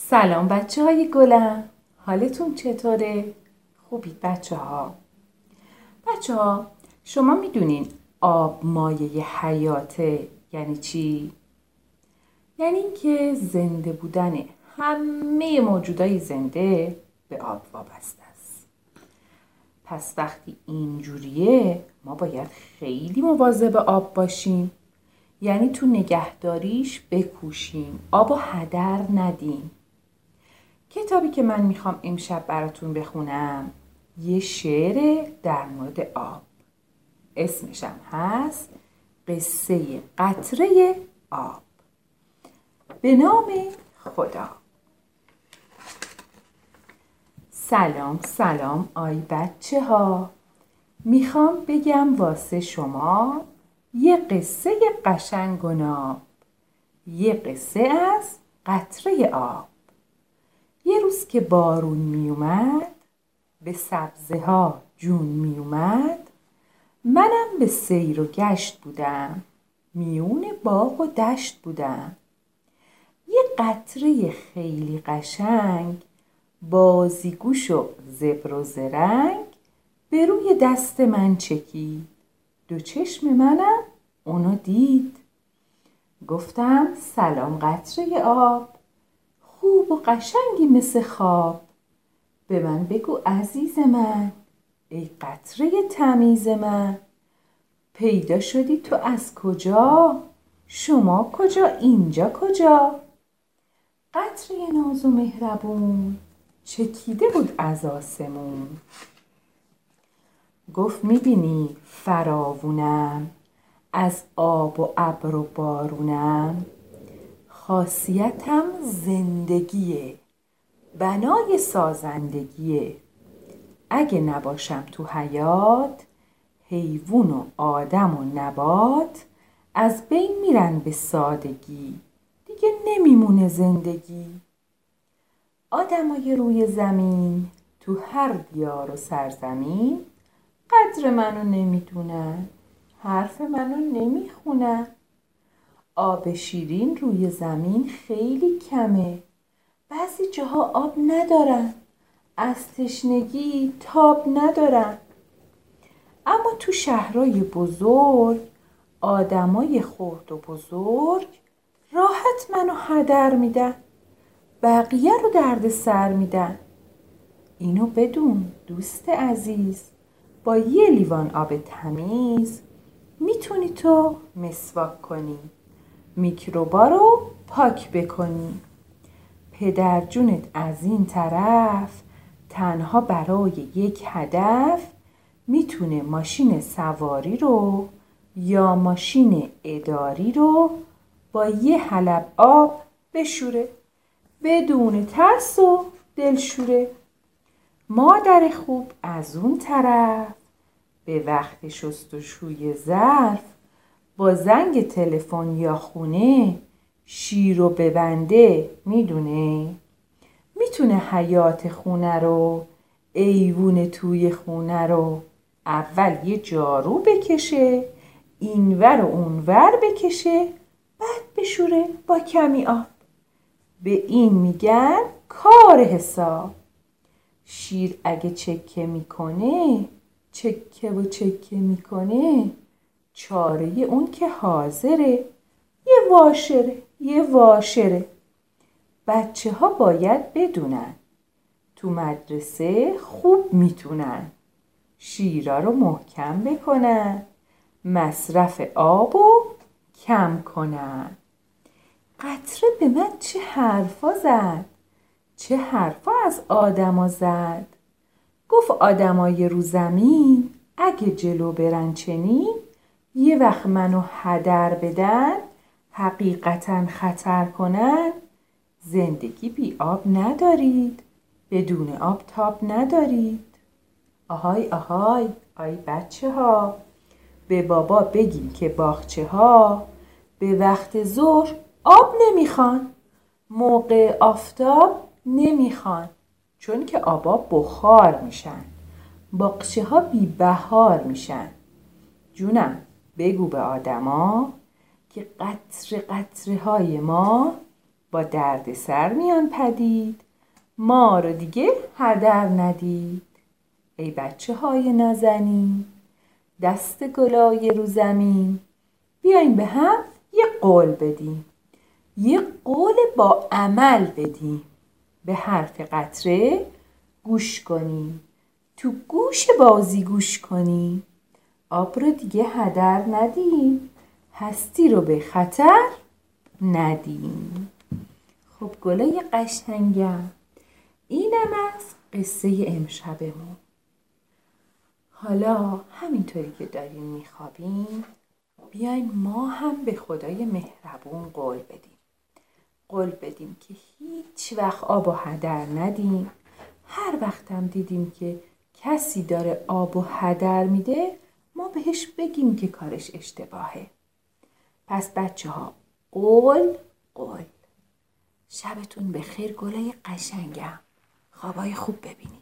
سلام بچه های گلم، حالتون چطوره؟ خوبید بچه ها؟ بچه ها شما میدونین آب مایه حیاته یعنی چی؟ یعنی اینکه زنده بودن همه موجودای زنده به آب وابسته است. پس وقتی اینجوریه ما باید خیلی مواظب آب باشیم، یعنی تو نگهداریش بکوشیم، آبو هدر ندیم. کتابی که من میخوام امشب براتون بخونم یه شعر در مورد آب، اسمشم هست قصه قطره آب. به نام خدا. سلام سلام آی بچه ها، میخوام بگم واسه شما یه قصه قشنگ و ناب، یه قصه از قطره آب. یه روز که بارون می اومد، به سبزه ها جون می اومد، منم به سیر و گشت بودم، میون باغ و دشت بودم. یه قطره خیلی قشنگ، بازیگوش و زبر و زرنگ، به روی دست من چکید، دو چشم منم اونو دید. گفتم سلام قطره آب، خوب و قشنگی مثل خواب. به من بگو عزیز من، ای قطره تمیز من، پیدا شدی تو از کجا؟ شما کجا اینجا کجا؟ قطره ناز و مهربون چکیده بود از آسمون. گفت میبینی فراوونم، از آب و ابر و بارونم، خاصیتم زندگیه، بنای سازندگیه. اگه نباشم تو حیات، حیوان و آدم و نبات از بین میرن به سادگی، دیگه نمیمونه زندگی. آدمای روی زمین تو هر دیار و سرزمین قدر منو نمیدونن، حرف منو نمیخونن. آب شیرین روی زمین خیلی کمه، بعضی جاها آب ندارن، از تشنگی تاب ندارن. اما تو شهرهای بزرگ آدمای خرد و بزرگ راحت منو هدر میدن، بقیه رو درد سر میدن. اینو بدون دوست عزیز، با یه لیوان آب تمیز میتونی تو مسواک کنی، میکروبا رو پاک بکنی. پدر جونت از این طرف تنها برای یک هدف میتونه ماشین سواری رو یا ماشین اداری رو با یه حلب آب بشوره، بدون ترس و دلشوره. مادر خوب از اون طرف به وقت شست و شوی ظرف با زنگ تلفن یا خونه شیر رو ببنده، میدونه میتونه حیات خونه رو، ایوون توی خونه رو اول یه جارو بکشه، اینور و اونور بکشه، بعد بشوره با کمی آب. به این میگن کار حساب. شیر اگه چکه میکنه، چکه و چکه میکنه، چاره اون که حاضره، یه واشره یه واشره. بچه ها باید بدونن تو مدرسه خوب میتونن شیرا رو محکم بکنن، مصرف آبو کم کنن. قطره به من چه حرفا زد، چه حرفا از آدما زد. گفت آدمای رو زمین اگه جلو برن چنین، یه وقت منو هدر بدن، حقیقتا خطر کنن. زندگی بی آب ندارید، بدون آب تاب ندارید. آهای آهای آی بچه ها، به بابا بگیم که باغچه ها به وقت ظهر آب نمیخوان، موقع آفتاب نمیخوان، چون که آبا بخار میشن، باغچه ها بی بهار میشن. جونم بگو به آدما که قطره قطره های ما با درد سر میان پدید، ما رو دیگه هدر ندید. ای بچه های نازنین، دست گلای رو زمین، بیاین به هم یه قول بدیم، یه قول با عمل بدیم. به حرف قطره گوش کنیم، تو گوش بازی گوش کنیم. آب رو دیگه هدر ندیم، هستی رو به خطر ندیم. خب گلای قشنگم، اینم از قصه امشبمون. حالا همینطوری که داریم میخوابیم، بیایم ما هم به خدای مهربون قول بدیم. قول بدیم که هیچ وقت آب و هدر ندیم. هر وقتم دیدیم که کسی داره آب و هدر میده، ما بهش بگیم که کارش اشتباهه. پس بچه ها، قول قول. شبتون بخیر گلای قشنگم. خوابای خوب ببینید.